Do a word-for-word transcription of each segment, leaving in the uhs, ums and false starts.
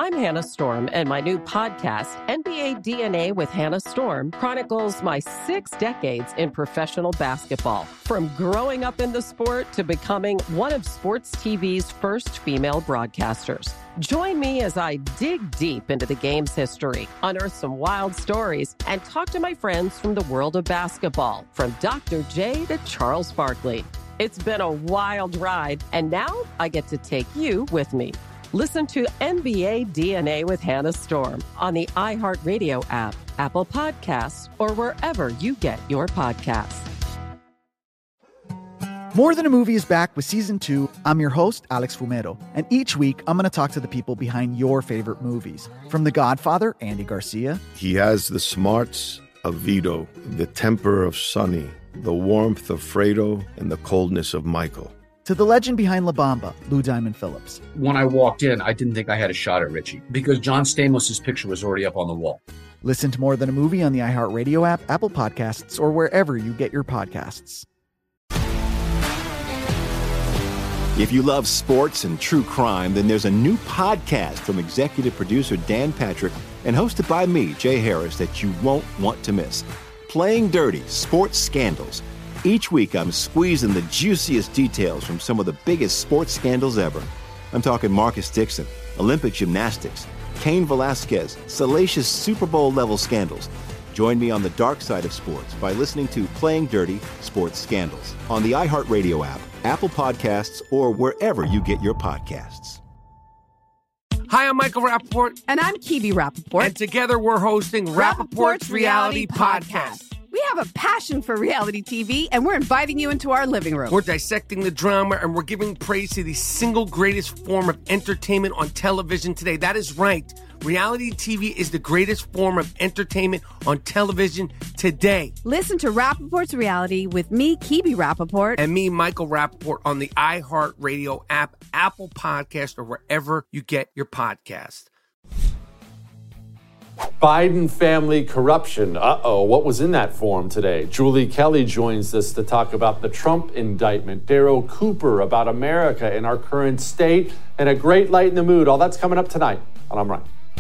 I'm Hannah Storm, and my new podcast, N B A D N A with Hannah Storm, chronicles my six decades in professional basketball. From growing up in the sport to becoming one of sports T V's first female broadcasters. Join me as I dig deep into the game's history, unearth some wild stories, and talk to my friends from the world of basketball, from Doctor J to Charles Barkley. It's been a wild ride, and now I get to take you with me. Listen to N B A D N A with Hannah Storm on the iHeartRadio app, Apple Podcasts, or wherever you get your podcasts. More Than a Movie is back with season two. I'm your host, Alex Fumero, and each week I'm going to talk to the people behind your favorite movies. From The Godfather, Andy Garcia. He has the smarts of Vito, the temper of Sonny, the warmth of Fredo, and the coldness of Michael. To the legend behind La Bamba, Lou Diamond Phillips. When I walked in, I didn't think I had a shot at Richie because John Stamos' picture was already up on the wall. Listen to More Than a Movie on the iHeartRadio app, Apple Podcasts, or wherever you get your podcasts. If you love sports and true crime, then there's a new podcast from executive producer Dan Patrick and hosted by me, Jay Harris, that you won't want to miss. Playing Dirty: Sports Scandals. Each week, I'm squeezing the juiciest details from some of the biggest sports scandals ever. I'm talking Marcus Dixon, Olympic gymnastics, Cain Velasquez, salacious Super Bowl-level scandals. Join me on the dark side of sports by listening to Playing Dirty: Sports Scandals on the iHeartRadio app, Apple Podcasts, or wherever you get your podcasts. Hi, I'm Michael Rappaport. And I'm Kibi Rappaport. And together we're hosting Rappaport's Reality Podcast. We have a passion for reality T V, and we're inviting you into our living room. We're dissecting the drama, and we're giving praise to the single greatest form of entertainment on television today. That is right. Reality T V is the greatest form of entertainment on television today. Listen to Rappaport's Reality with me, Kibi Rappaport. And me, Michael Rappaport, on the iHeartRadio app, Apple Podcast, or wherever you get your podcast. Biden family corruption. Uh-oh, what was in that form today? Julie Kelly joins us to talk about the Trump indictment. Darrow Cooper about America and our current state, and a great light in the mood. All that's coming up tonight on I'm Right.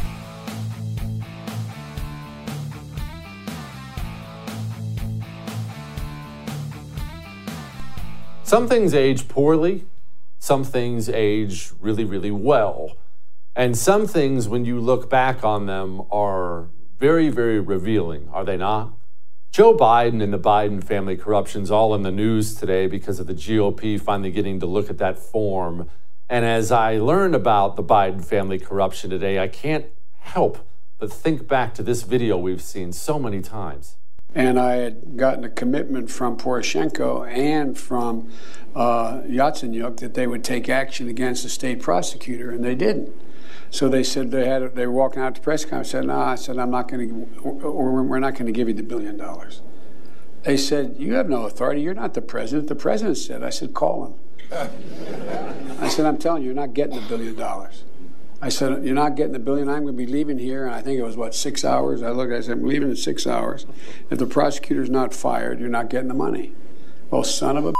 Some things age poorly. Some things age really, really well. And some things, when you look back on them, are very, very revealing, are they not? Joe Biden and the Biden family corruption's all in the news today because of the G O P finally getting to look at that form. And as I learned about the Biden family corruption today, I can't help but think back to this video we've seen so many times. And I had gotten a commitment from Poroshenko and from uh, Yatsenyuk that they would take action against the state prosecutor, and they didn't. So they said they had they were walking out to press conference. Said, "No," I said, "I'm not going to, or we're not going to give you the billion dollars." They said, "You have no authority. You're not the president." The president said, "I said, call him." I said, "I'm telling you, you're not getting the billion dollars." I said, "You're not getting the billion. I'm going to be leaving here." And I think it was what six hours. I looked. I said, "I'm leaving in six hours. If the prosecutor's not fired, you're not getting the money." Well, son of a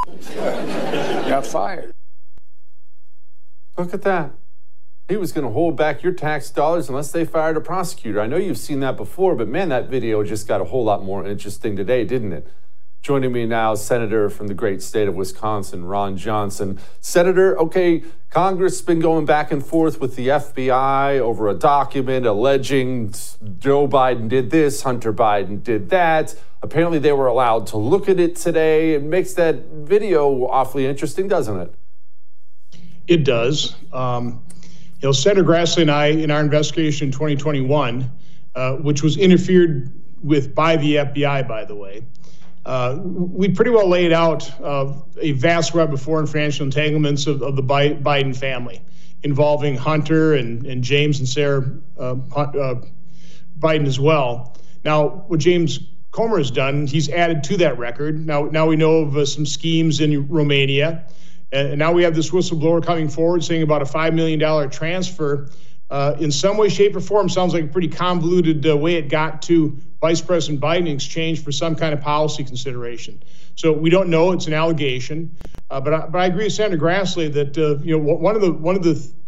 got fired. Look at that. He was going to hold back your tax dollars unless they fired a prosecutor. I know you've seen that before, but man, that video just got a whole lot more interesting today, didn't it? Joining me now, Senator from the great state of Wisconsin, Ron Johnson. Senator, okay, Congress has been going back and forth with the F B I over a document alleging Joe Biden did this, Hunter Biden did that. Apparently they were allowed to look at it today. It makes that video awfully interesting, doesn't it? It does. Um, You know, Senator Grassley and I, in our investigation in twenty twenty-one, uh, which was interfered with by the F B I, by the way, uh, we pretty well laid out uh, a vast web of foreign financial entanglements of, of the Biden family, involving Hunter and, and James and Sarah uh, uh, Biden as well. Now, what James Comer has done, he's added to that record. Now, now we know of uh, some schemes in Romania. And now we have this whistleblower coming forward saying about a five million dollars transfer. Uh, in some way, shape, or form, sounds like a pretty convoluted uh, way it got to Vice President Biden in exchange for some kind of policy consideration. So we don't know. It's an allegation. Uh, but, I, but I agree with Senator Grassley that uh, you know one of the one of the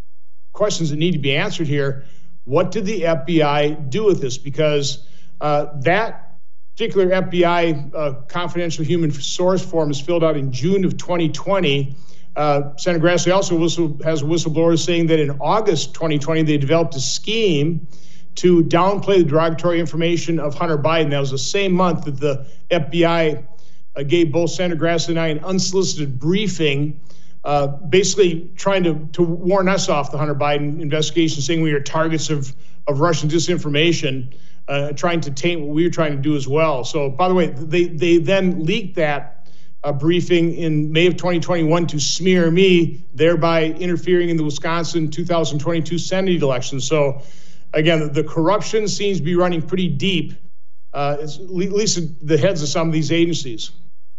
questions that need to be answered here. What did the F B I do with this? Because uh, that particular F B I uh, confidential human source form is filled out in June of twenty twenty. Uh, Senator Grassley also whistle, has whistleblowers saying that in August twenty twenty, they developed a scheme to downplay the derogatory information of Hunter Biden. That was the same month that the F B I uh, gave both Senator Grassley and I an unsolicited briefing, uh, basically trying to, to warn us off the Hunter Biden investigation, saying we are targets of, of Russian disinformation, uh, trying to taint what we were trying to do as well. So, by the way, they, they then leaked that uh, briefing in May of twenty twenty-one to smear me, thereby interfering in the Wisconsin two thousand twenty-two Senate election. So, again, the corruption seems to be running pretty deep, uh, at least in the heads of some of these agencies.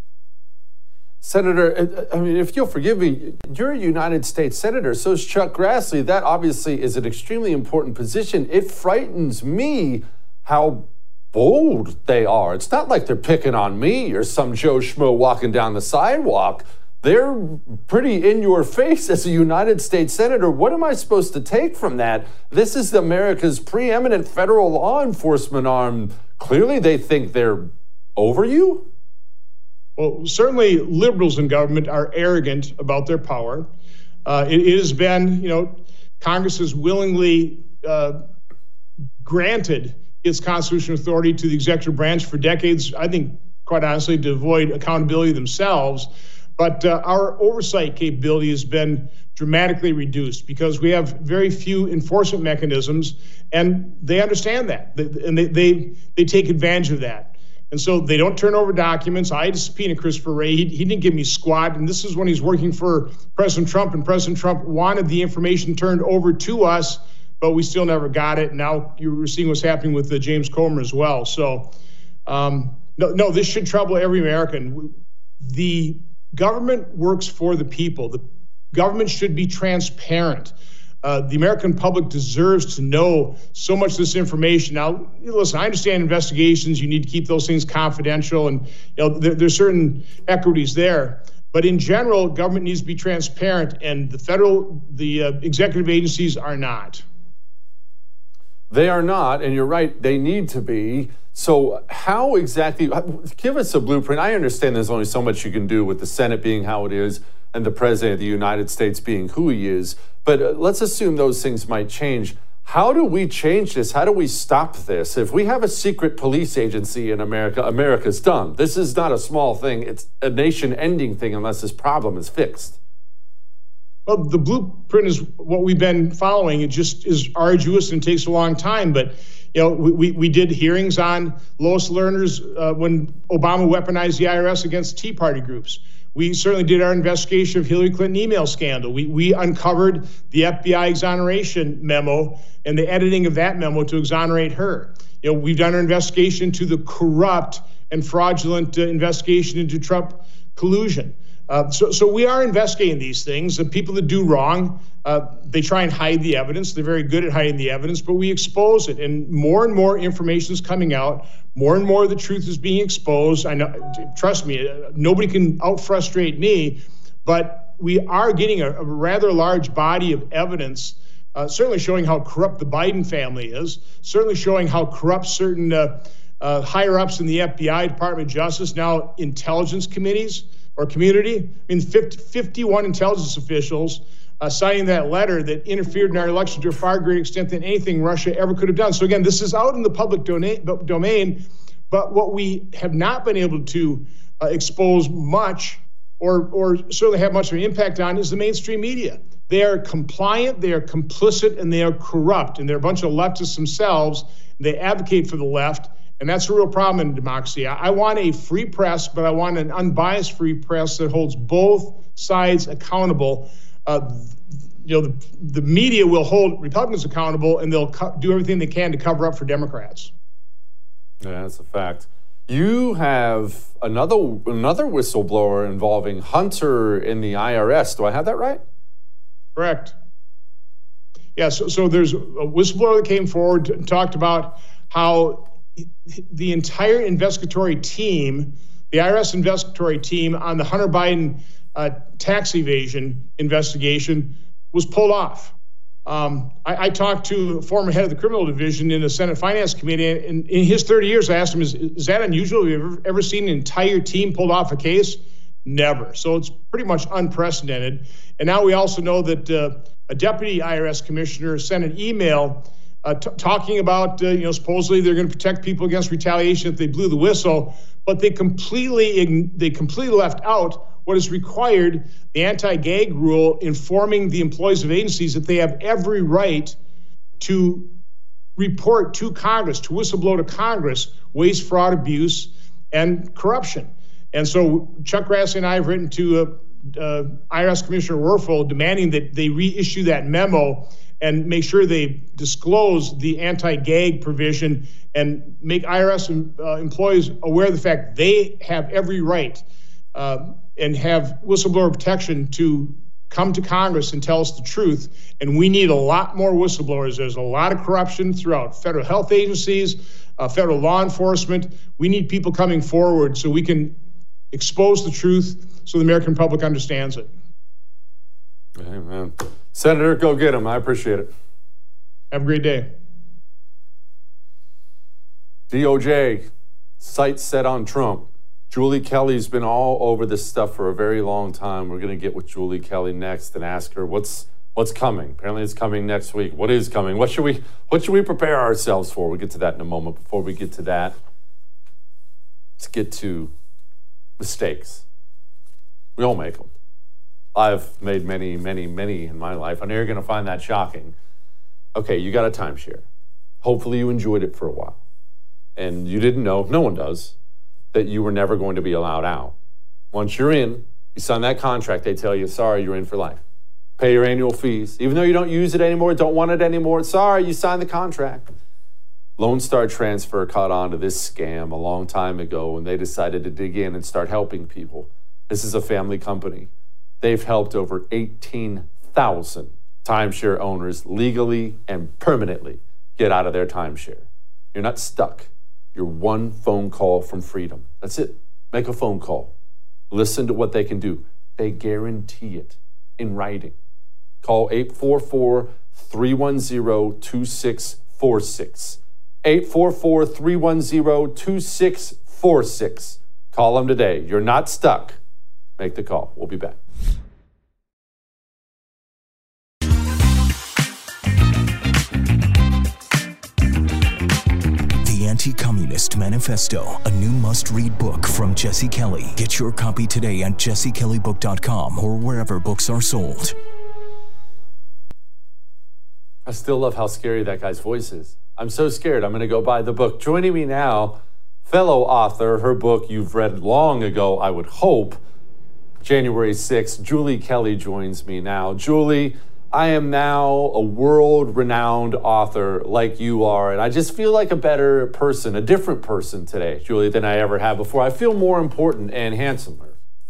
Senator, I mean, if you'll forgive me, you're a United States Senator, so is Chuck Grassley. That obviously is an extremely important position. It frightens me how bold they are. It's not like they're picking on me or some Joe Schmo walking down the sidewalk. They're pretty in your face as a United States Senator. What am I supposed to take from that? This is America's preeminent federal law enforcement arm. Clearly they think they're over you? Well, certainly liberals in government are arrogant about their power. Uh, it, it has been, you know, Congress has willingly uh, granted its constitutional authority to the executive branch for decades, I think, quite honestly, to avoid accountability themselves. But uh, our oversight capability has been dramatically reduced because we have very few enforcement mechanisms, and they understand that, and they they, they take advantage of that. And so they don't turn over documents. I had to subpoena Christopher Wray. He, he didn't give me squat. And this is when he's working for President Trump, and President Trump wanted the information turned over to us, but we still never got it. Now you're seeing what's happening with the James Comer as well. So um, no, no, this should trouble every American. The government works for the people. The government should be transparent. Uh, the American public deserves to know so much of this information. Now, listen, I understand investigations. You need to keep those things confidential, and you know there, there's certain equities there. But in general, government needs to be transparent, and the federal, the uh, executive agencies are not. They are not, and you're right, they need to be. So how exactly, give us a blueprint. I understand there's only so much you can do with the Senate being how it is and the President of the United States being who he is. But uh, let's assume those things might change. How do we change this? How do we stop this? If we have a secret police agency in America, America's done. This is not a small thing. It's a nation-ending thing unless this problem is fixed. Well, the blueprint is what we've been following. It just is arduous and takes a long time. But, you know, we, we did hearings on Lois Lerner's uh, when Obama weaponized the I R S against Tea Party groups. We certainly did our investigation of Hillary Clinton email scandal. We, we uncovered the F B I exoneration memo and the editing of that memo to exonerate her. You know, we've done our investigation to the corrupt and fraudulent uh, investigation into Trump collusion. Uh, so, so we are investigating these things. The people that do wrong, uh, they try and hide the evidence. They're very good at hiding the evidence, but we expose it. And more and more information is coming out. More and more of the truth is being exposed. I know, trust me, nobody can out-frustrate me, but we are getting a, a rather large body of evidence, uh, certainly showing how corrupt the Biden family is, certainly showing how corrupt certain uh, uh, higher-ups in the F B I, Department of Justice, now intelligence committees, or community. I mean, fifty, fifty-one intelligence officials uh, signing that letter that interfered in our election to a far greater extent than anything Russia ever could have done. So again, this is out in the public domain, but what we have not been able to uh, expose much or, or certainly have much of an impact on is the mainstream media. They are compliant, they are complicit, and they are corrupt. And they're a bunch of leftists themselves. They advocate for the left. And that's a real problem in democracy. I want a free press, but I want an unbiased free press that holds both sides accountable. Uh, you know, the, the media will hold Republicans accountable, and they'll co- do everything they can to cover up for Democrats. Yeah, that's a fact. You have another another whistleblower involving Hunter in the I R S. Do I have that right? Correct. Yeah, so, so there's a whistleblower that came forward and talked about how the entire investigatory team, the I R S investigatory team on the Hunter Biden uh, tax evasion investigation was pulled off. Um, I, I talked to a former head of the criminal division in the Senate Finance Committee, and in his thirty years, I asked him, is, is that unusual? Have you ever, ever seen an entire team pulled off a case? Never. So it's pretty much unprecedented. And now we also know that uh, a deputy I R S commissioner sent an email uh, t- talking about, uh, you know, supposedly they're going to protect people against retaliation if they blew the whistle, but they completely they completely left out what is required, the anti-gag rule, informing the employees of agencies that they have every right to report to Congress, to whistleblow to Congress, waste, fraud, abuse, and corruption. And so Chuck Grassley and I have written to uh, uh, I R S Commissioner Werfel demanding that they reissue that memo and make sure they disclose the anti-gag provision and make I R S uh, employees aware of the fact they have every right uh, and have whistleblower protection to come to Congress and tell us the truth. And we need a lot more whistleblowers. There's a lot of corruption throughout federal health agencies, uh, federal law enforcement. We need people coming forward so we can expose the truth so the American public understands it. Amen. Senator, go get him. I appreciate it. Have a great day. D O J, sights set on Trump. Julie Kelly's been all over this stuff for a very long time. We're going to get with Julie Kelly next and ask her what's what's coming. Apparently it's coming next week. What is coming? What should we what should we prepare ourselves for? We'll get to that in a moment. Before we get to that, let's get to mistakes. We all make them. I've made many, many, many in my life. I know you're going to find that shocking. Okay, you got a timeshare. Hopefully you enjoyed it for a while. And you didn't know, no one does, that you were never going to be allowed out. Once you're in, you sign that contract, they tell you, sorry, you're in for life. Pay your annual fees. Even though you don't use it anymore, don't want it anymore, sorry, you signed the contract. Lone Star Transfer caught on to this scam a long time ago when they decided to dig in and start helping people. This is a family company. They've helped over eighteen thousand timeshare owners legally and permanently get out of their timeshare. You're not stuck. You're one phone call from freedom. That's it. Make a phone call. Listen to what they can do. They guarantee it in writing. Call eight four four, three one zero, two six four six. eight four four, three one zero, two six four six. Call them today. You're not stuck. Make the call. We'll be back. The Anti-Communist Manifesto, a new must-read book from Jesse Kelly. Get your copy today at jesse kelly book dot com or wherever books are sold. I still love how scary that guy's voice is. I'm so scared. I'm going to go buy the book. Joining me now, fellow author, her book you've read long ago, I would hope, January sixth, Julie Kelly joins me now. Julie, I am now a world-renowned author like you are, and I just feel like a better person, a different person today, Julie, than I ever have before. I feel more important and handsomer.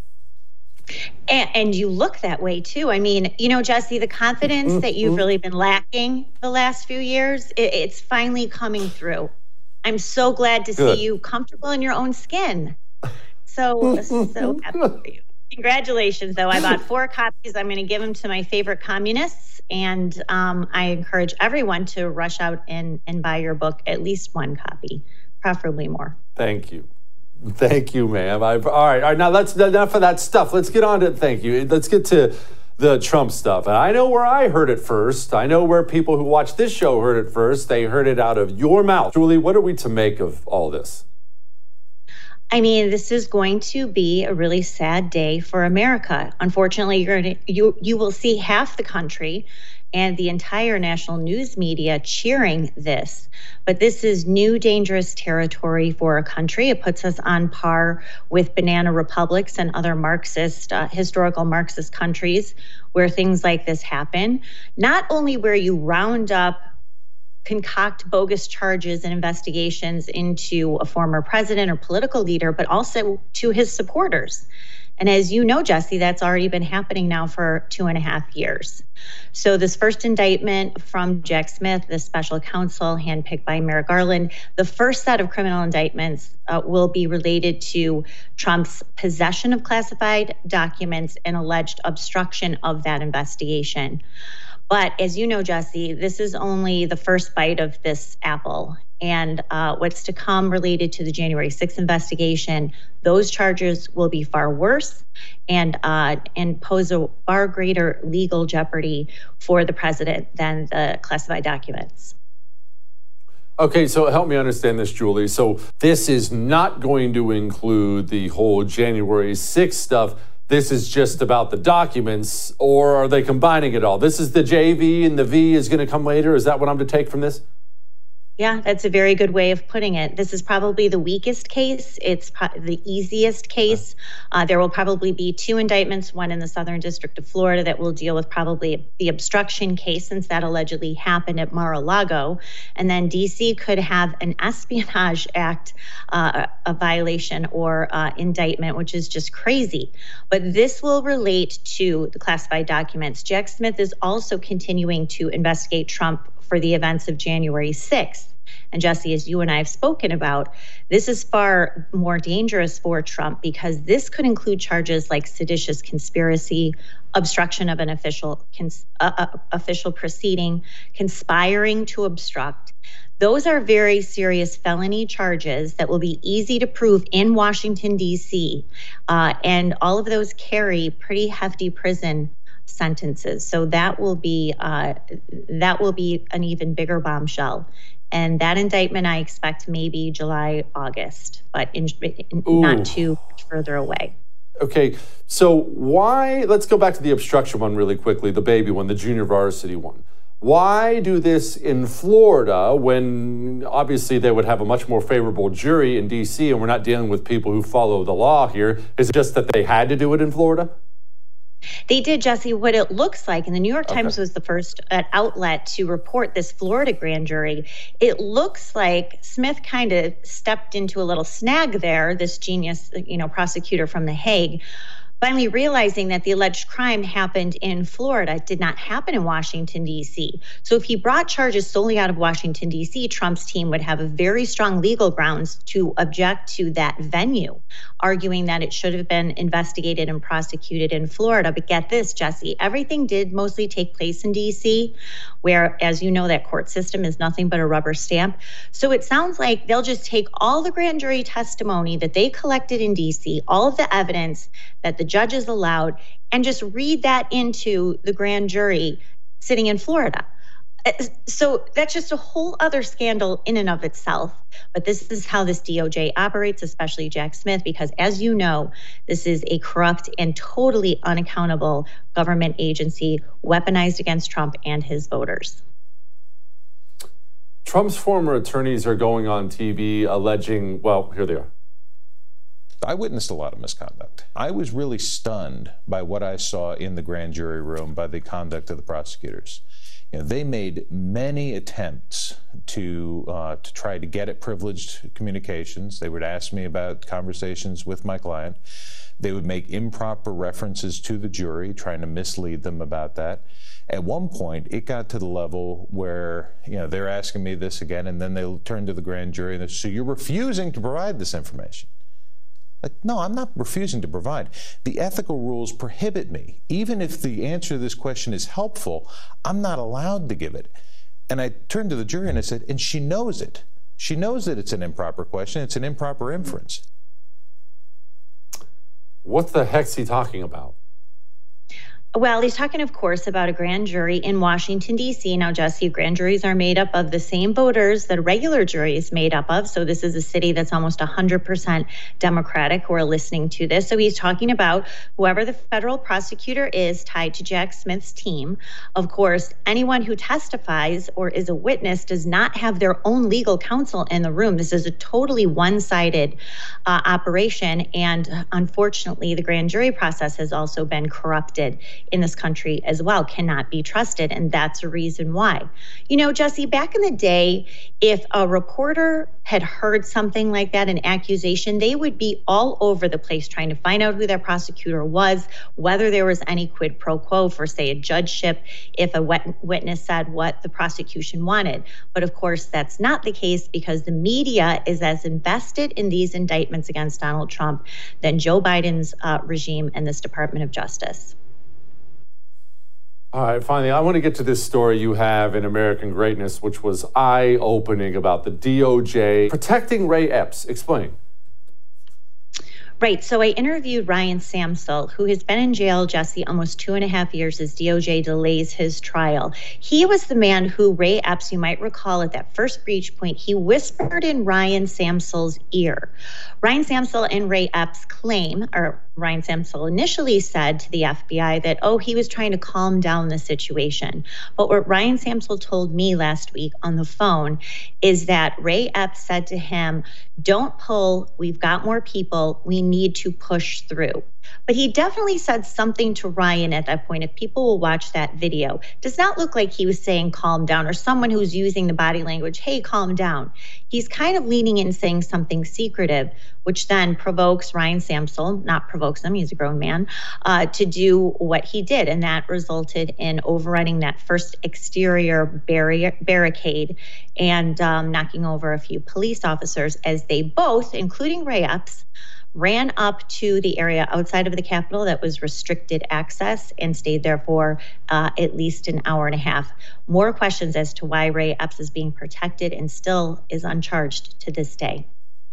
And, and you look that way, too. I mean, you know, Jesse, the confidence mm-hmm. that you've really been lacking the last few years, it, it's finally coming through. I'm so glad to Good. see you comfortable in your own skin. So, so happy for you. Congratulations, though. I bought four copies. I'm going to give them to my favorite communists. And um, I encourage everyone to rush out and, and buy your book, at least one copy, preferably more. Thank you. Thank you, ma'am. I've, all right. All right. Now, that's enough of that stuff. Let's get on to thank you. Let's get to the Trump stuff. And I know where I heard it first. I know where people who watch this show heard it first. They heard it out of your mouth. Julie, what are we to make of all this? I mean, this is going to be a really sad day for America. Unfortunately, you're gonna, you you will see half the country and the entire national news media cheering this. But this is new dangerous territory for a country. It puts us on par with banana republics and other Marxist, uh, historical Marxist countries where things like this happen. Not only where you round up, concoct bogus charges and investigations into a former president or political leader, but also to his supporters. And as you know, Jesse, that's already been happening now for two and a half years. So this first indictment from Jack Smith, the special counsel handpicked by Merrick Garland, the first set of criminal indictments uh, will be related to Trump's possession of classified documents and alleged obstruction of that investigation. But as you know, Jesse, this is only the first bite of this apple. And uh, what's to come related to the January sixth investigation, those charges will be far worse and uh, and pose a far greater legal jeopardy for the president than the classified documents. Okay, so help me understand this, Julie. So this is not going to include the whole January sixth stuff. This is just about the documents, or are they combining it all? This is the J V and the V is going to come later. Is that what I'm to take from this? Yeah, that's a very good way of putting it. This is probably the weakest case. It's pro- the easiest case. Uh, there will probably be two indictments, one in the Southern District of Florida that will deal with probably the obstruction case, since that allegedly happened at Mar-a-Lago. And then D C could have an Espionage Act, uh, a violation or uh, indictment, which is just crazy. But this will relate to the classified documents. Jack Smith is also continuing to investigate Trump for the events of January sixth. And Jesse, as you and I have spoken about, this is far more dangerous for Trump because this could include charges like seditious conspiracy, obstruction of an official cons- uh, uh, official proceeding, conspiring to obstruct. Those are very serious felony charges that will be easy to prove in Washington, D C, uh, and all of those carry pretty hefty prison sentences. So that will be uh, that will be an even bigger bombshell. And that indictment, I expect maybe July, August, but in, in, not too much further away. Okay, so why, let's go back to the obstruction one really quickly, the baby one, the junior varsity one. Why do this in Florida when obviously they would have a much more favorable jury in D C and we're not dealing with people who follow the law here? Is it just that they had to do it in Florida? They did, Jesse. What it looks like, and the New York Okay. Times was the first uh, outlet to report this Florida grand jury. It looks like Smith kind of stepped into a little snag there, this genius, you know, prosecutor from The Hague, finally realizing that the alleged crime happened in Florida. It did not happen in Washington, D C. So if he brought charges solely out of Washington, D C, Trump's team would have a very strong legal grounds to object to that venue, arguing that it should have been investigated and prosecuted in Florida. But get this, Jesse, everything did mostly take place in D C, where, as you know, that court system is nothing but a rubber stamp. So it sounds like they'll just take all the grand jury testimony that they collected in D C, all of the evidence that the judges allowed, and just read that into the grand jury sitting in Florida. So that's just a whole other scandal in and of itself. But this is how this D O J operates, especially Jack Smith, because as you know, this is a corrupt and totally unaccountable government agency weaponized against Trump and his voters. Trump's former attorneys are going on T V alleging, well, here they are. I witnessed a lot of misconduct. I was really stunned by what I saw in the grand jury room by the conduct of the prosecutors. You know, they made many attempts to uh, to try to get at privileged communications. They would ask me about conversations with my client. They would make improper references to the jury, trying to mislead them about that. At one point, it got to the level where, you know, they're asking me this again, and then they turn to the grand jury and they say, so you're refusing to provide this information. Like, no, I'm not refusing to provide. The ethical rules prohibit me. Even if the answer to this question is helpful, I'm not allowed to give it. And I turned to the jury and I said, and she knows it. She knows that it's an improper question. It's an improper inference. What the heck's he talking about? Well, he's talking, of course, about a grand jury in Washington, D C. Now, Jesse, grand juries are made up of the same voters that a regular jury is made up of. So this is a city that's almost one hundred percent Democratic who are listening to this. So he's talking about whoever the federal prosecutor is tied to Jack Smith's team. Of course, anyone who testifies or is a witness does not have their own legal counsel in the room. This is a totally one-sided uh, operation. And unfortunately, the grand jury process has also been corrupted in this country as well, cannot be trusted. And that's a reason why. You know, Jesse, back in the day, if a reporter had heard something like that, an accusation, they would be all over the place trying to find out who their prosecutor was, whether there was any quid pro quo for, say, a judgeship, if a witness said what the prosecution wanted. But of course, that's not the case because the media is as invested in these indictments against Donald Trump than Joe Biden's uh, regime and this Department of Justice. All right, finally, I want to get to this story you have in American Greatness, which was eye-opening about the D O J protecting Ray Epps. Explain. Right. So I interviewed Ryan Samsel, who has been in jail, Jesse, almost two and a half years as D O J delays his trial. He was the man who Ray Epps, you might recall at that first breach point, he whispered in Ryan Samsel's ear. Ryan Samsel and Ray Epps claim, or Ryan Samsel initially said to the F B I that, oh, he was trying to calm down the situation. But what Ryan Samsel told me last week on the phone is that Ray Epps said to him, don't pull, we've got more people, we need to push through. But he definitely said something to Ryan at that point. If people will watch that video, it does not look like he was saying calm down or someone who's using the body language, hey, calm down. He's kind of leaning in saying something secretive, which then provokes Ryan Samsel, not provokes him, he's a grown man, uh, to do what he did. And that resulted in overrunning that first exterior barrier, barricade and um, knocking over a few police officers as they both, including Ray Epps, ran up to the area outside of the Capitol that was restricted access and stayed there for uh, at least an hour and a half. More questions as to why Ray Epps is being protected and still is uncharged to this day.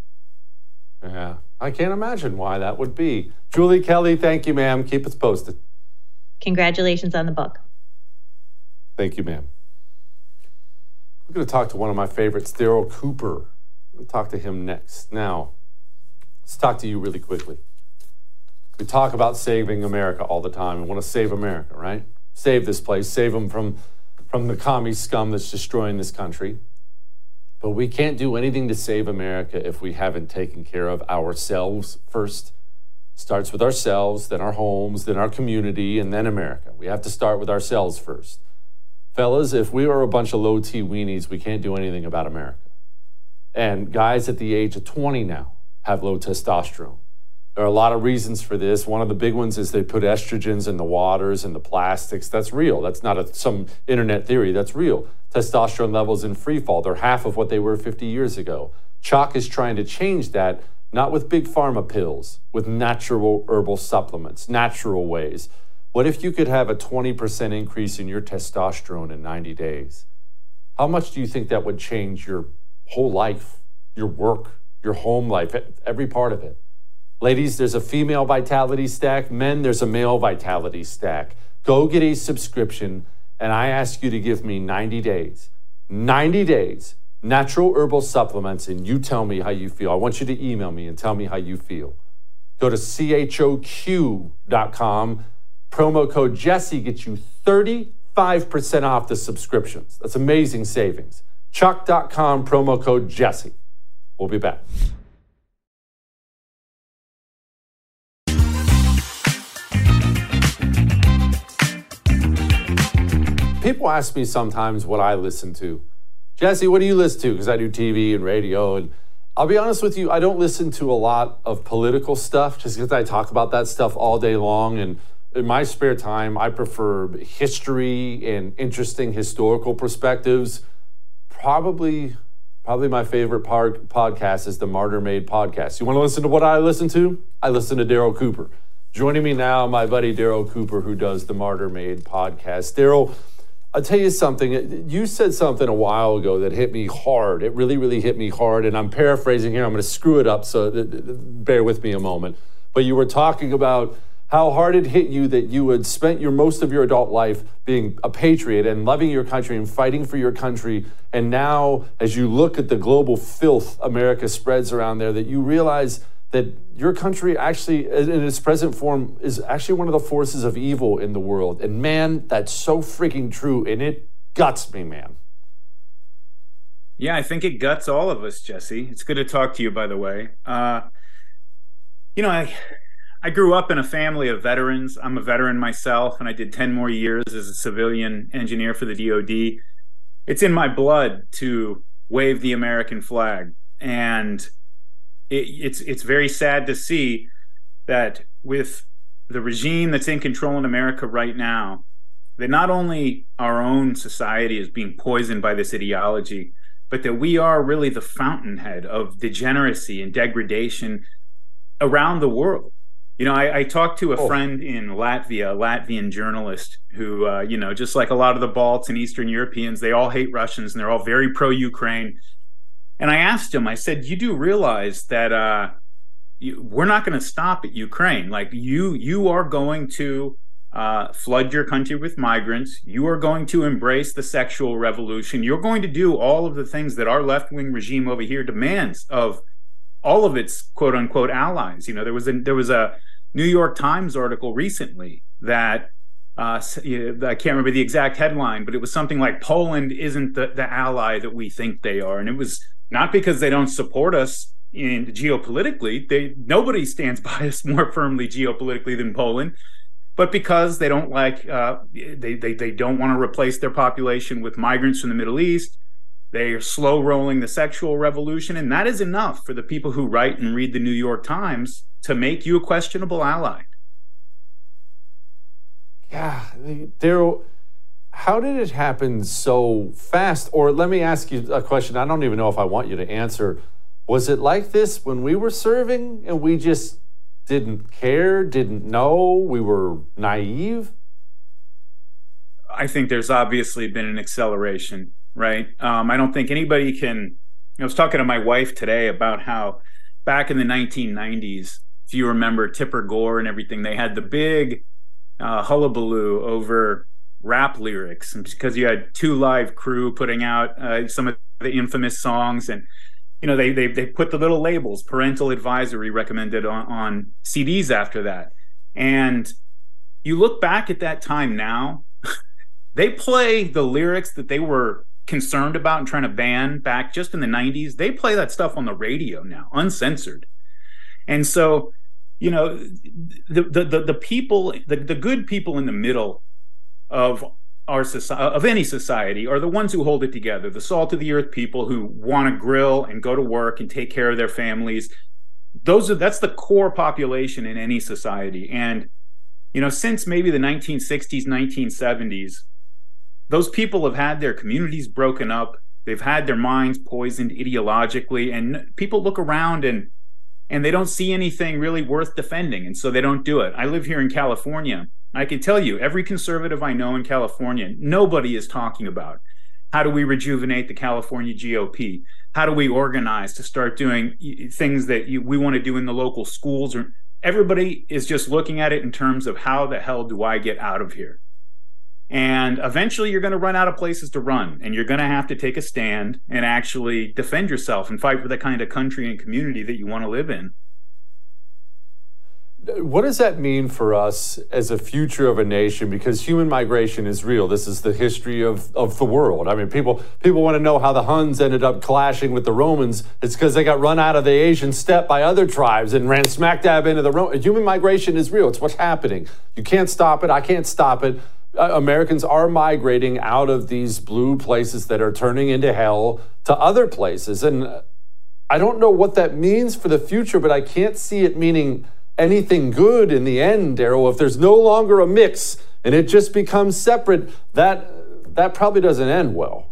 Yeah, I can't imagine why that would be. Julie Kelly, thank you, ma'am. Keep us posted. Congratulations on the book. Thank you, ma'am. We're going to talk to one of my favorites, Daryl Cooper. We'll talk to him next. Now, let's talk to you really quickly. We talk about saving America all the time. We want to save America, right? Save this place, save them from, from the commie scum that's destroying this country. But we can't do anything to save America if we haven't taken care of ourselves first. Starts with ourselves, then our homes, then our community, and then America. We have to start with ourselves first. Fellas, if we are a bunch of low-T weenies, we can't do anything about America. And guys at the age of twenty now have low testosterone. There are a lot of reasons for this. One of the big ones is they put estrogens in the waters and the plastics. That's real. That's not a, some internet theory. That's real. Testosterone levels in free fall. They're half of what they were fifty years ago. Chalk is trying to change that, not with big pharma pills, with natural herbal supplements, natural ways. What if you could have a twenty percent increase in your testosterone in ninety days? How much do you think that would change your whole life, your work, your home life, every part of it? Ladies, there's a female vitality stack. Men, there's a male vitality stack. Go get a subscription, and I ask you to give me ninety days. ninety days, natural herbal supplements, and you tell me how you feel. I want you to email me and tell me how you feel. Go to C H O Q dot com. Promo code Jesse gets you thirty-five percent off the subscriptions. That's amazing savings. Chuck dot com, promo code Jesse. We'll be back. People ask me sometimes what I listen to. Jesse, what do you listen to? Because I do T V and radio. And I'll be honest with you, I don't listen to a lot of political stuff just because I talk about that stuff all day long. And in my spare time, I prefer history and interesting historical perspectives. Probably, probably my favorite part, podcast is the Martyr Made podcast. You want to listen to what I listen to? I listen to Daryl Cooper. Joining me now, my buddy Daryl Cooper, who does the Martyr Made podcast. Daryl, I'll tell you something. You said something a while ago that hit me hard. It really, really hit me hard. And I'm paraphrasing here. I'm going to screw it up, so th- th- bear with me a moment. But you were talking about how hard it hit you that you had spent your most of your adult life being a patriot and loving your country and fighting for your country. And now, as you look at the global filth America spreads around there, that you realize that your country actually, in its present form, is actually one of the forces of evil in the world. And man, that's so freaking true, and it guts me, man. Yeah, I think it guts all of us, Jesse. It's good to talk to you, by the way. Uh, you know, I I grew up in a family of veterans. I'm a veteran myself, and I did ten more years as a civilian engineer for the D O D. It's in my blood to wave the American flag, and It, it's it's very sad to see that with the regime that's in control in America right now, that not only our own society is being poisoned by this ideology, but that we are really the fountainhead of degeneracy and degradation around the world. You know, I, I talked to a Oh. friend in Latvia, a Latvian journalist who, uh, you know, just like a lot of the Balts and Eastern Europeans, they all hate Russians and they're all very pro-Ukraine. And I asked him, I said, you do realize that uh, you, we're not going to stop at Ukraine. Like you, you are going to uh, flood your country with migrants. You are going to embrace the sexual revolution. You're going to do all of the things that our left-wing regime over here demands of all of its quote unquote allies. You know, there was a, there was a New York Times article recently that uh, I can't remember the exact headline, but it was something like Poland isn't the, the ally that we think they are. And it was not because they don't support us in geopolitically. They, nobody stands by us more firmly geopolitically than Poland, but because they don't like, uh, they, they, they don't want to replace their population with migrants from the Middle East. They are slow rolling the sexual revolution. And that is enough for the people who write and read the New York Times to make you a questionable ally. Yeah, Daryl, how did it happen so fast? Or let me ask you a question I don't even know if I want you to answer. Was it like this when we were serving and we just didn't care, didn't know, we were naive? I think there's obviously been an acceleration, right? Um, I don't think anybody can. I was talking to my wife today about how back in the nineteen nineties, if you remember Tipper Gore and everything, they had the big uh, hullabaloo over rap lyrics, and because you had Two Live Crew putting out uh, some of the infamous songs, and you know they they they put the little labels, parental advisory recommended on, on C Ds after that. And you look back at that time now, they play the lyrics that they were concerned about and trying to ban back just in the nineties. They play that stuff on the radio now, uncensored. And so, you know, the the the, the people, the, the good people in the middle of our society, of any society, are the ones who hold it together. The salt of the earth people who want to grill and go to work and take care of their families. Those are that's the core population in any society. And you know, since maybe the nineteen sixties, nineteen seventies, those people have had their communities broken up. They've had their minds poisoned ideologically, and people look around and and they don't see anything really worth defending, and so they don't do it. I live here in California. I can tell you, every conservative I know in California, nobody is talking about how do we rejuvenate the California G O P? How do we organize to start doing things that you, we want to do in the local schools? Or everybody is just looking at it in terms of how the hell do I get out of here? And eventually you're going to run out of places to run, and you're going to have to take a stand and actually defend yourself and fight for the kind of country and community that you want to live in. What does that mean for us as a future of a nation? Because human migration is real. This is the history of, of the world. I mean, people people want to know how the Huns ended up clashing with the Romans. It's because they got run out of the Asian steppe by other tribes and ran smack dab into the Romans. Human migration is real. It's what's happening. You can't stop it. I can't stop it. Uh, Americans are migrating out of these blue places that are turning into hell to other places. And I don't know what that means for the future, but I can't see it meaning anything good in the end, Daryl. If there's no longer a mix and it just becomes separate, that that probably doesn't end well.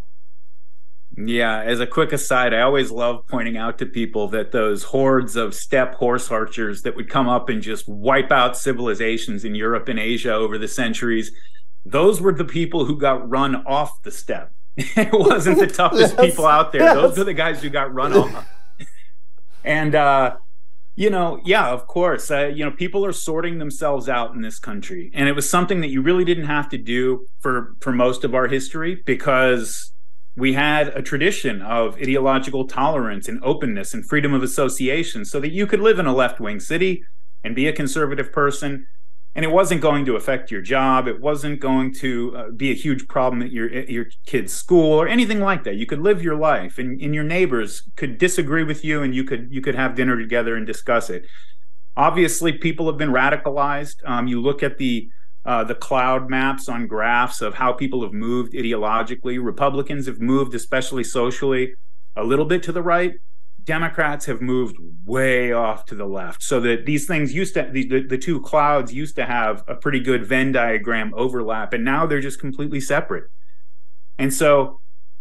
Yeah, as a quick aside, I always love pointing out to people that those hordes of steppe horse archers that would come up and just wipe out civilizations in Europe and Asia over the centuries, those were the people who got run off the steppe. It wasn't the toughest yes, people out there. Yes. Those are the guys who got run off. And, uh, you know, yeah, of course, uh, you know, people are sorting themselves out in this country. And it was something that you really didn't have to do for, for most of our history, because we had a tradition of ideological tolerance and openness and freedom of association so that you could live in a left-wing city and be a conservative person. And it wasn't going to affect your job. It wasn't going to uh, be a huge problem at your at your kid's school or anything like that. You could live your life, and, and your neighbors could disagree with you, and you could you could have dinner together and discuss it. Obviously, people have been radicalized. Um, you look at the uh, the cloud maps on graphs of how people have moved ideologically. Republicans have moved, especially socially, a little bit to the right. Democrats have moved way off to the left, so that these things used to, the, the, the two clouds used to have a pretty good Venn diagram overlap, and now they're just completely separate. And so,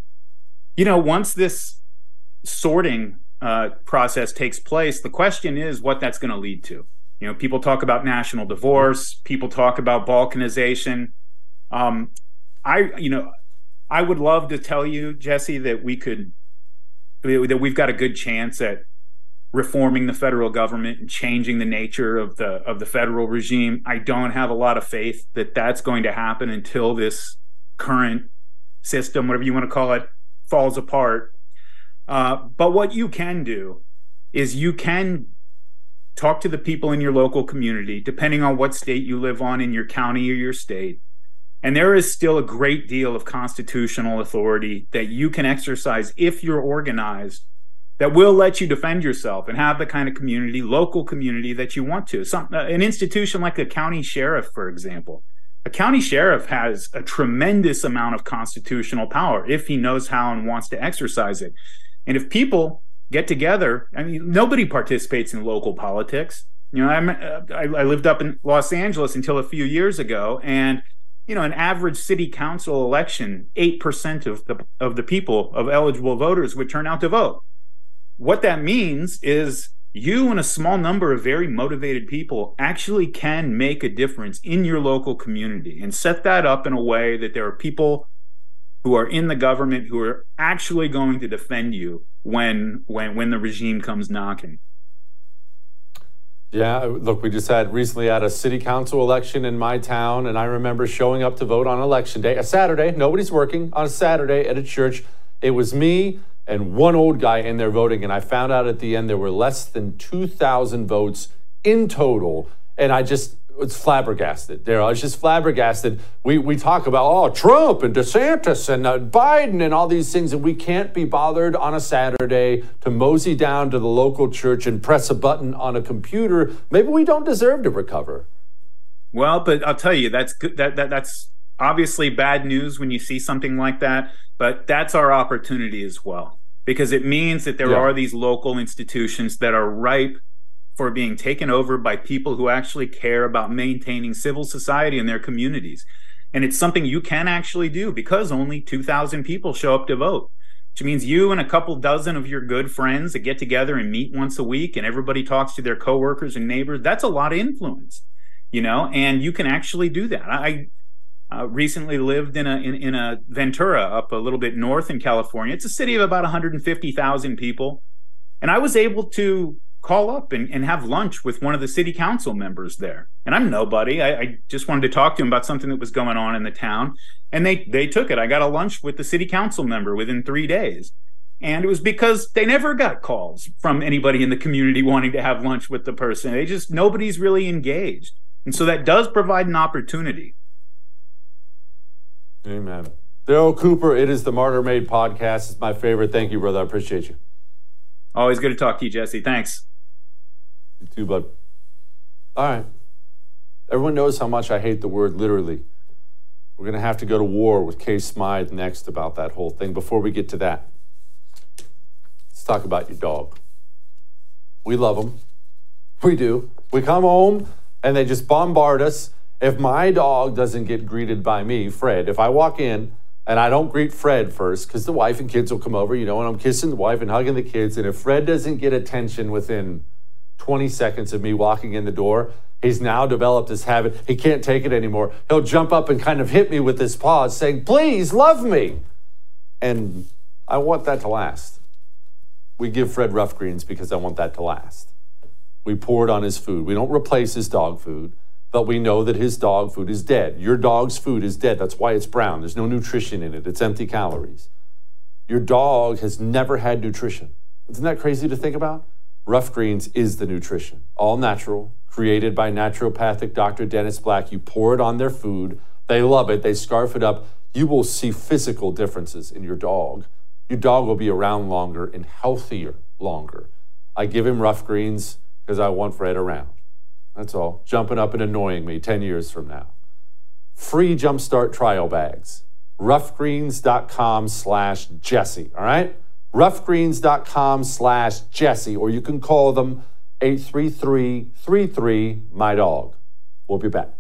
you know, once this sorting uh, process takes place, the question is what that's going to lead to. You know, people talk about national divorce. People talk about balkanization. Um, I, you know, I would love to tell you, Jesse, that we could, that we've got a good chance at reforming the federal government and changing the nature of the of the federal regime. I don't have a lot of faith that that's going to happen until this current system, whatever you want to call it, falls apart. Uh, but what you can do is you can talk to the people in your local community, depending on what state you live on in your county or your state. And there is still a great deal of constitutional authority that you can exercise if you're organized, that will let you defend yourself and have the kind of community, local community that you want to. Some, uh, an institution like a county sheriff, for example. A county sheriff has a tremendous amount of constitutional power if he knows how and wants to exercise it. And if people get together, I mean, nobody participates in local politics. You know, I'm, uh, I, I lived up in Los Angeles until a few years ago, and you know, an average city council election, eight percent of the of the people, of eligible voters, would turn out to vote. What that means is you and a small number of very motivated people actually can make a difference in your local community and set that up in a way that there are people who are in the government who are actually going to defend you when when when the regime comes knocking. Yeah, look, we just had recently had a city council election in my town, and I remember showing up to vote on election day, a Saturday, nobody's working, on a Saturday at a church. It was me and one old guy in there voting, and I found out at the end there were less than two thousand votes in total, and I just was flabbergasted. There, I was just flabbergasted. We we talk about, oh, Trump and DeSantis and uh, Biden and all these things, and we can't be bothered on a Saturday to mosey down to the local church and press a button on a computer. Maybe we don't deserve to recover. Well, but I'll tell you, that's good. That, that that's obviously bad news when you see something like that, but that's our opportunity as well, because it means that there yeah. are these local institutions that are ripe for being taken over by people who actually care about maintaining civil society in their communities. And it's something you can actually do because only two thousand people show up to vote, which means you and a couple dozen of your good friends that get together and meet once a week and everybody talks to their coworkers and neighbors. That's a lot of influence, you know, and you can actually do that. I uh, recently lived in a, in, in a Ventura up a little bit north in California. It's a city of about one hundred fifty thousand people. And I was able to call up and, and have lunch with one of the city council members there. And I'm nobody. I, I just wanted to talk to him about something that was going on in the town. And they they took it. I got a lunch with the city council member within three days. And it was because they never got calls from anybody in the community wanting to have lunch with the person. They just, nobody's really engaged. And so that does provide an opportunity. Amen. Daryl Cooper, it is the Martyr Made podcast. It's my favorite. Thank you, brother. I appreciate you. Always good to talk to you, Jesse. Thanks. You too, bud. All right. Everyone knows how much I hate the word literally. We're going to have to go to war with Kay Smythe next about that whole thing. Before we get to that, let's talk about your dog. We love them. We do. We come home and they just bombard us. If my dog doesn't get greeted by me, Fred, if I walk in and I don't greet Fred first, because the wife and kids will come over, you know, and I'm kissing the wife and hugging the kids, and if Fred doesn't get attention within twenty seconds of me walking in the door, he's now developed this habit. He can't take it anymore. He'll jump up and kind of hit me with his paws saying, please love me. And I want that to last. We give Fred rough greens because I want that to last. We pour it on his food. We don't replace his dog food, but we know that his dog food is dead. Your dog's food is dead. That's why it's brown. There's no nutrition in it. It's empty calories. Your dog has never had nutrition. Isn't that crazy to think about? Rough Greens is the nutrition. All natural, created by naturopathic Doctor Dennis Black. You pour it on their food. They love it. They scarf it up. You will see physical differences in your dog. Your dog will be around longer and healthier longer. I give him Rough Greens because I want Fred around. That's all. Jumping up and annoying me ten years from now. Free Jumpstart trial bags. roughgreens.com slash Jesse, all right? roughgreens.com slash Jesse, or you can call them eight three three, three three, my dog. We'll be back.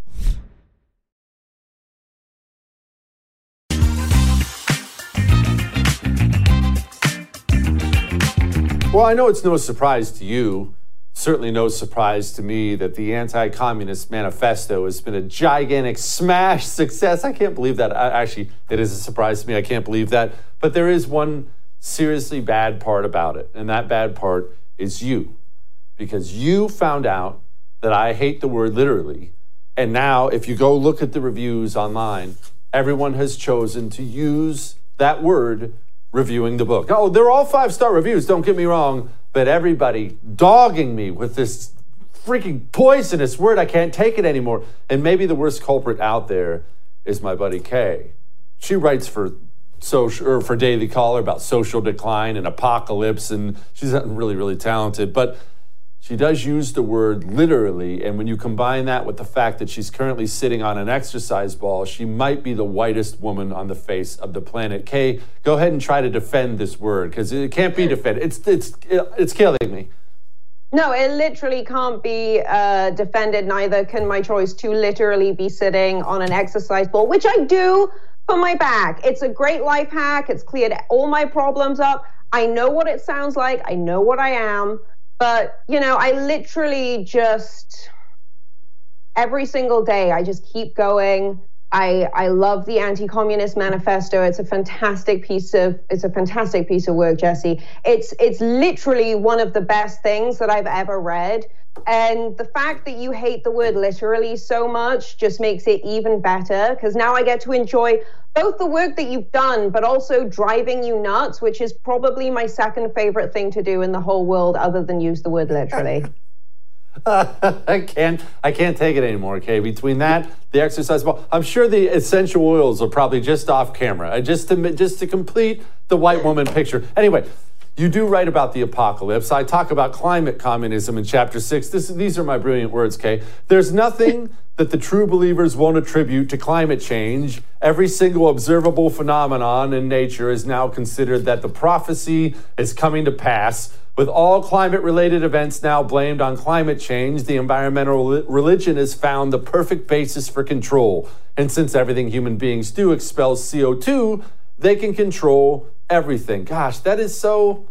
Well, I know it's no surprise to you. certainly no surprise to me that the Anti-Communist Manifesto has been a gigantic smash success. I can't believe that. I, actually, it is a surprise to me. I can't believe that. But there is one seriously bad part about it, and that bad part is you. Because you found out that I hate the word literally, and now if you go look at the reviews online, everyone has chosen to use that word reviewing the book. Oh, they're all five-star reviews, don't get me wrong, but everybody dogging me with this freaking poisonous word. I can't take it anymore. And maybe the worst culprit out there is my buddy Kay. She writes for social or for Daily Caller about social decline and apocalypse, and she's really, really talented. But she does use the word literally, and when you combine that with the fact that she's currently sitting on an exercise ball, she might be the whitest woman on the face of the planet. Kay, go ahead and try to defend this word, because it can't be defended. It's it's it's killing me. No, it literally can't be uh, defended. Neither can my choice to literally be sitting on an exercise ball, which I do for my back. It's a great life hack. It's cleared all my problems up. I know what it sounds like. I know what I am. But, you know, I literally just, every single day, I just keep going. I I love the Anti-Communist Manifesto. It's a fantastic piece of, it's a fantastic piece of work, Jesse. It's, it's literally one of the best things that I've ever read. And the fact that you hate the word literally so much just makes it even better, because now I get to enjoy both the work that you've done, but also driving you nuts, which is probably my second favorite thing to do in the whole world other than use the word literally. Uh, I can't I can't take it anymore, okay? Between that, the exercise ball, I'm sure the essential oils are probably just off camera, just to, just to complete the white woman picture. Anyway, you do write about the apocalypse. I talk about climate communism in chapter six. This, these are my brilliant words, Kay. There's nothing that the true believers won't attribute to climate change. Every single observable phenomenon in nature is now considered that the prophecy is coming to pass. With all climate-related events now blamed on climate change, the environmental religion has found the perfect basis for control. And since everything human beings do expels C O two, they can control everything. Gosh, that is so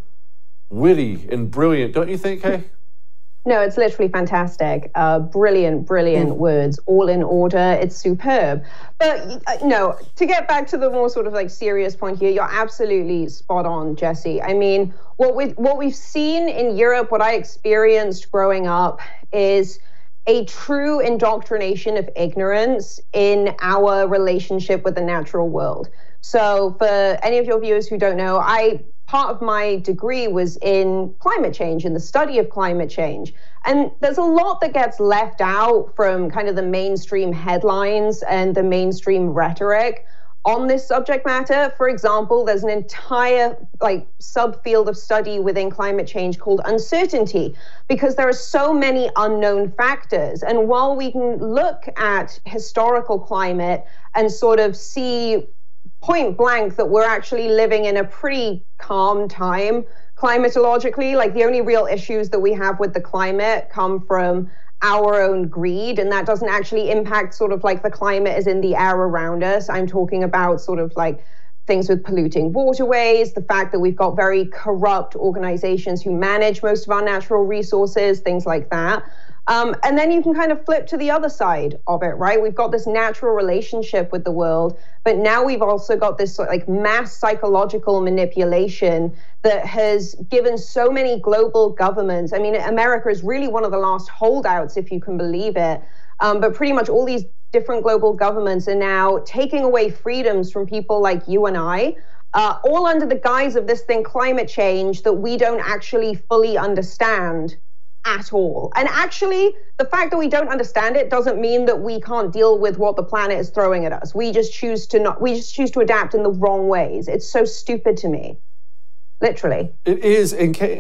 witty and brilliant, don't you think, Kay? No, it's literally fantastic. Uh, brilliant, brilliant mm. words, all in order. It's superb. But uh, no, to get back to the more sort of like serious point here, you're absolutely spot on, Jesse. I mean, what we what we've seen in Europe, what I experienced growing up, is a true indoctrination of ignorance in our relationship with the natural world. So for any of your viewers who don't know, I part of my degree was in climate change, in the study of climate change. And there's a lot that gets left out from kind of the mainstream headlines and the mainstream rhetoric on this subject matter. For example, there's an entire like subfield of study within climate change called uncertainty, because there are so many unknown factors. And while we can look at historical climate and sort of see point blank that we're actually living in a pretty calm time climatologically, like the only real issues that we have with the climate come from our own greed, and that doesn't actually impact sort of like the climate as in the air around us. I'm talking about sort of like things with polluting waterways, the fact that we've got very corrupt organizations who manage most of our natural resources, things like that. Um, and then you can kind of flip to the other side of it, right? We've got this natural relationship with the world, but now we've also got this sort of like mass psychological manipulation that has given so many global governments. I mean, America is really one of the last holdouts, if you can believe it. Um, but pretty much all these different global governments are now taking away freedoms from people like you and I, uh, all under the guise of this thing, climate change, that we don't actually fully understand at all. And actually, the fact that we don't understand it doesn't mean that we can't deal with what the planet is throwing at us. We just choose to not, we just choose to adapt in the wrong ways. It's so stupid to me. Literally. It is. And Kay,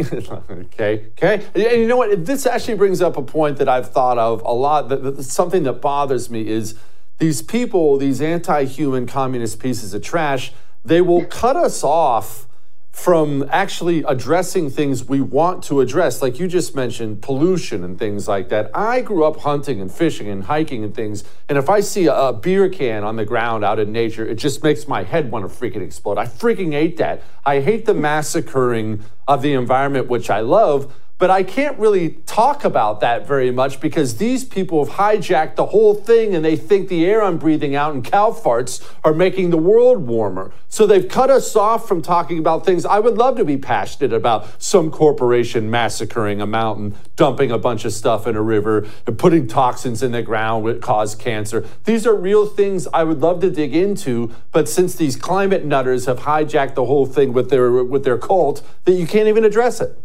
okay, okay. And you know what? This actually brings up a point that I've thought of a lot. That, that something that bothers me is these people, these anti-human communist pieces of trash, they will cut us off from actually addressing things we want to address. Like you just mentioned, pollution and things like that. I grew up hunting and fishing and hiking and things, and if I see a beer can on the ground out in nature, it just makes my head want to freaking explode. I freaking hate that. I hate the massacring of the environment, which I love, But I can't really talk about that very much because these people have hijacked the whole thing and they think the air I'm breathing out and cow farts are making the world warmer. So they've cut us off from talking about things I would love to be passionate about. Some corporation massacring a mountain, dumping a bunch of stuff in a river, and putting toxins in the ground that cause cancer. These are real things I would love to dig into, but since these climate nutters have hijacked the whole thing with their with their cult, that you can't even address it.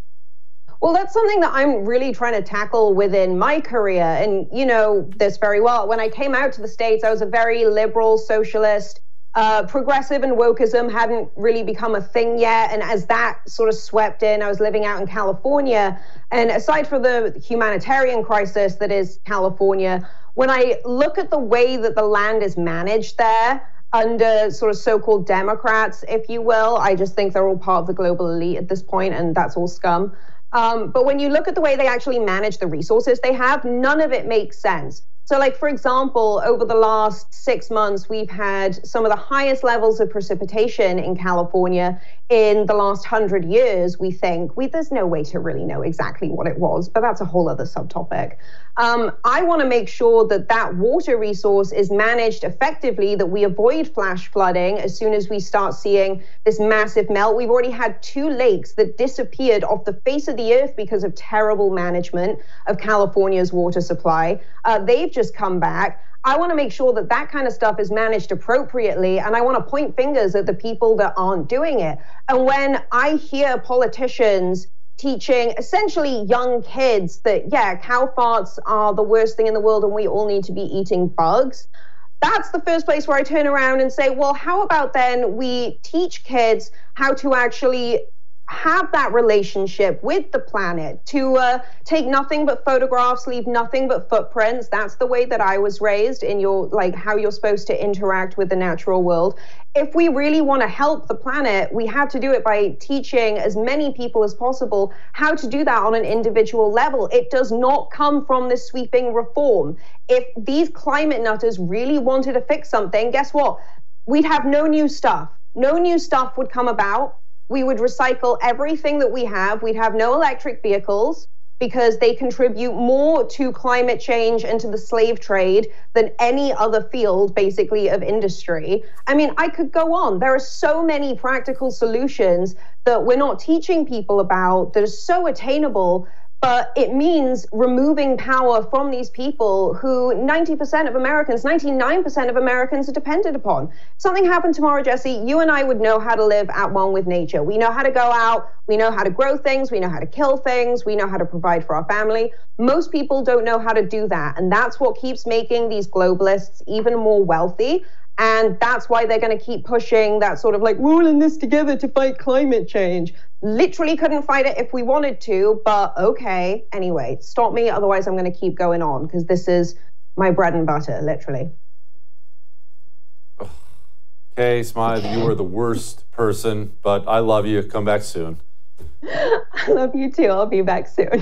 Well, that's something that I'm really trying to tackle within my career. And you know this very well. When I came out to the States, I was a very liberal socialist. Uh, progressive and wokeism hadn't really become a thing yet. And as that sort of swept in, I was living out in California. And aside from the humanitarian crisis that is California, when I look at the way that the land is managed there, under sort of so-called Democrats, if you will, I just think they're all part of the global elite at this point, and that's all scum. Um, but when you look at the way they actually manage the resources they have, none of it makes sense. So like, for example, over the last six months, we've had some of the highest levels of precipitation in California in the last hundred years, we think. We, there's no way to really know exactly what it was, but that's a whole other subtopic. Um, I want to make sure that that water resource is managed effectively, that we avoid flash flooding as soon as we start seeing this massive melt. We've already had two lakes that disappeared off the face of the earth because of terrible management of California's water supply. Uh, they've just come back. I want to make sure that that kind of stuff is managed appropriately, and I want to point fingers at the people that aren't doing it. And when I hear politicians teaching essentially young kids that, yeah, cow farts are the worst thing in the world and we all need to be eating bugs, that's the first place where I turn around and say, well, how about then we teach kids how to actually have that relationship with the planet, to uh, take nothing but photographs, leave nothing but footprints. That's the way that I was raised, in your, like, how you're supposed to interact with the natural world. If we really want to help the planet, we have to do it by teaching as many people as possible how to do that on an individual level. It does not come from this sweeping reform. If these climate nutters really wanted to fix something, guess what? We'd have no new stuff. No new stuff would come about. We would recycle everything that we have. We'd have no electric vehicles because they contribute more to climate change and to the slave trade than any other field, basically, of industry. I mean, I could go on. There are so many practical solutions that we're not teaching people about that are so attainable, but it means removing power from these people who ninety percent of Americans, ninety-nine percent of Americans are dependent upon. If something happened tomorrow, Jesse, you and I would know how to live at one with nature. We know how to go out, we know how to grow things, we know how to kill things, we know how to provide for our family. Most people don't know how to do that, and that's what keeps making these globalists even more wealthy. And that's why they're going to keep pushing that sort of like, we're all in this together to fight climate change. Literally couldn't fight it if we wanted to, but okay. Anyway, stop me. Otherwise, I'm going to keep going on because this is my bread and butter, literally. Okay, Smythe, you are the worst person, but I love you. Come back soon. I love you too. I'll be back soon.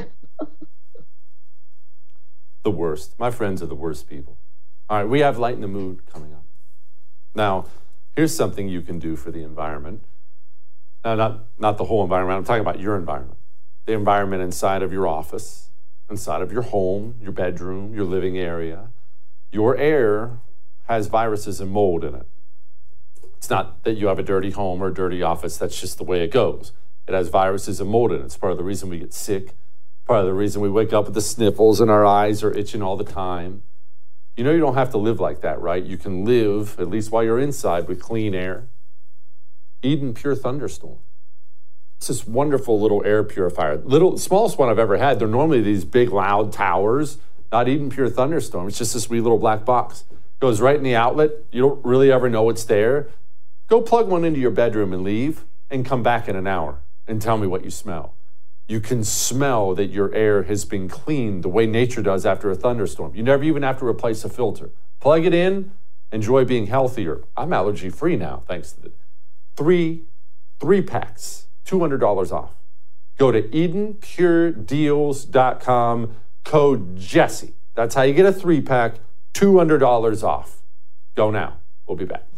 The worst. My friends are the worst people. All right, we have Lighten the Mood coming up. Now, here's something you can do for the environment. Now, not, not the whole environment. I'm talking about your environment. The environment inside of your office, inside of your home, your bedroom, your living area. Your air has viruses and mold in it. It's not that you have a dirty home or a dirty office. That's just the way it goes. It has viruses and mold in it. It's part of the reason we get sick, part of the reason we wake up with the sniffles and our eyes are itching all the time. You know you don't have to live like that, right? You can live, at least while you're inside, with clean air. Eden Pure Thunderstorm. It's this wonderful little air purifier. Little, smallest one I've ever had. They're normally these big, loud towers. Not Eden Pure Thunderstorm. It's just this wee little black box. Goes right in the outlet. You don't really ever know it's there. Go plug one into your bedroom and leave, and come back in an hour and tell me what you smell. You can smell that your air has been cleaned the way nature does after a thunderstorm. You never even have to replace a filter. Plug it in, enjoy being healthier. I'm allergy-free now, thanks to the three, three packs, two hundred dollars off. Go to Eden Pure Deals dot com, code Jesse. That's how you get a three-pack, two hundred dollars off. Go now. We'll be back.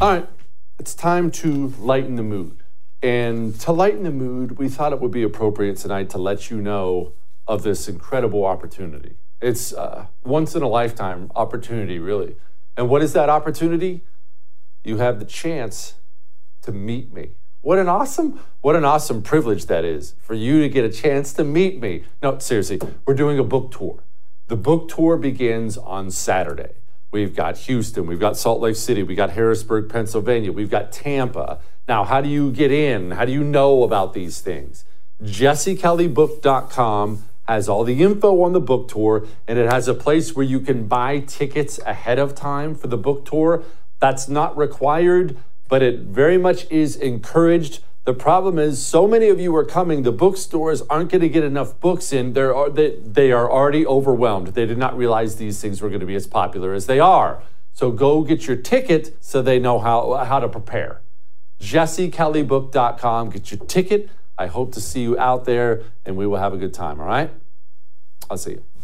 All right, it's time to lighten the mood. And to lighten the mood, we thought it would be appropriate tonight to let you know of this incredible opportunity. It's a once-in-a-lifetime opportunity, really. And what is that opportunity? You have the chance to meet me. What an awesome, what an awesome privilege that is for you to get a chance to meet me. No, seriously, we're doing a book tour. The book tour begins on Saturday. We've got Houston, we've got Salt Lake City, we've got Harrisburg, Pennsylvania, we've got Tampa. Now, how do you get in? How do you know about these things? Jesse Kelly Book dot com has all the info on the book tour, and it has a place where you can buy tickets ahead of time for the book tour. That's not required, but it very much is encouraged. The problem is so many of you are coming, the bookstores aren't going to get enough books in. They're, they, they are already overwhelmed. They did not realize these things were going to be as popular as they are. So go get your ticket so they know how, how to prepare. Jesse Kelly Book dot com. Get your ticket. I hope to see you out there, and we will have a good time, all right? I'll see you.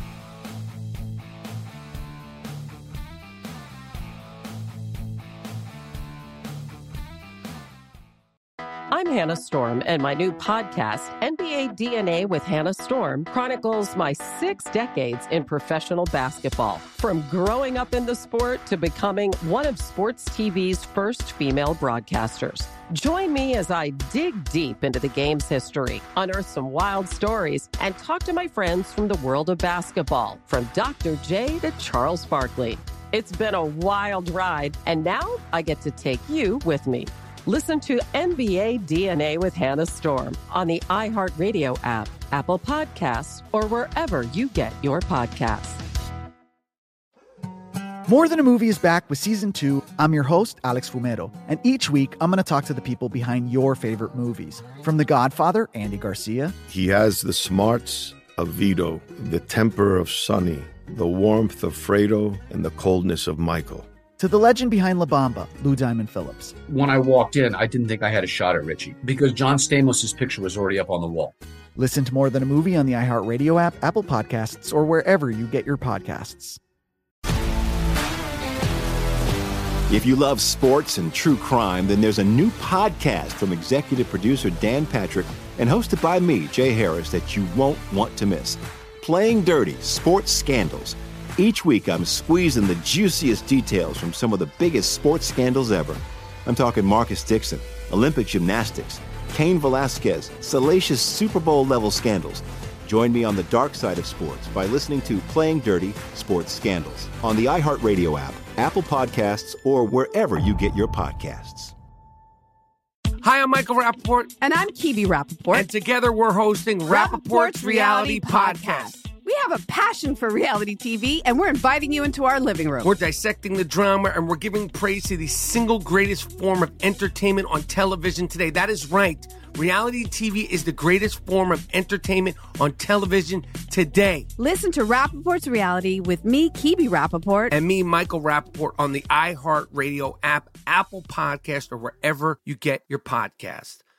I'm Hannah Storm, and my new podcast, N B A D N A with Hannah Storm, chronicles my six decades in professional basketball. From growing up in the sport to becoming one of sports T V's first female broadcasters. Join me as I dig deep into the game's history, unearth some wild stories, and talk to my friends from the world of basketball, from Doctor J to Charles Barkley. It's been a wild ride, and now I get to take you with me. Listen to N B A D N A with Hannah Storm on the iHeartRadio app, Apple Podcasts, or wherever you get your podcasts. More Than a Movie is back with season two. I'm your host, Alex Fumero, and each week I'm going to talk to the people behind your favorite movies. From The Godfather, Andy Garcia. He has the smarts of Vito, the temper of Sonny, the warmth of Fredo, and the coldness of Michael. To the legend behind La Bamba, Lou Diamond Phillips. When I walked in, I didn't think I had a shot at Richie because John Stamos' picture was already up on the wall. Listen to More Than a Movie on the iHeartRadio app, Apple Podcasts, or wherever you get your podcasts. If you love sports and true crime, then there's a new podcast from executive producer Dan Patrick and hosted by me, Jay Harris, that you won't want to miss. Playing Dirty: Sports Scandals. Each week, I'm squeezing the juiciest details from some of the biggest sports scandals ever. I'm talking Marcus Dixon, Olympic gymnastics, Cain Velasquez, salacious Super Bowl-level scandals. Join me on the dark side of sports by listening to Playing Dirty: Sports Scandals on the iHeartRadio app, Apple Podcasts, or wherever you get your podcasts. Hi, I'm Michael Rappaport. And I'm Kibi Rappaport. And together we're hosting Rappaport's Reality Podcast. We have a passion for reality T V, and we're inviting you into our living room. We're dissecting the drama, and we're giving praise to the single greatest form of entertainment on television today. That is right. Reality T V is the greatest form of entertainment on television today. Listen to Rappaport's Reality with me, Kibi Rappaport. And me, Michael Rappaport, on the iHeartRadio app, Apple Podcast, or wherever you get your podcast.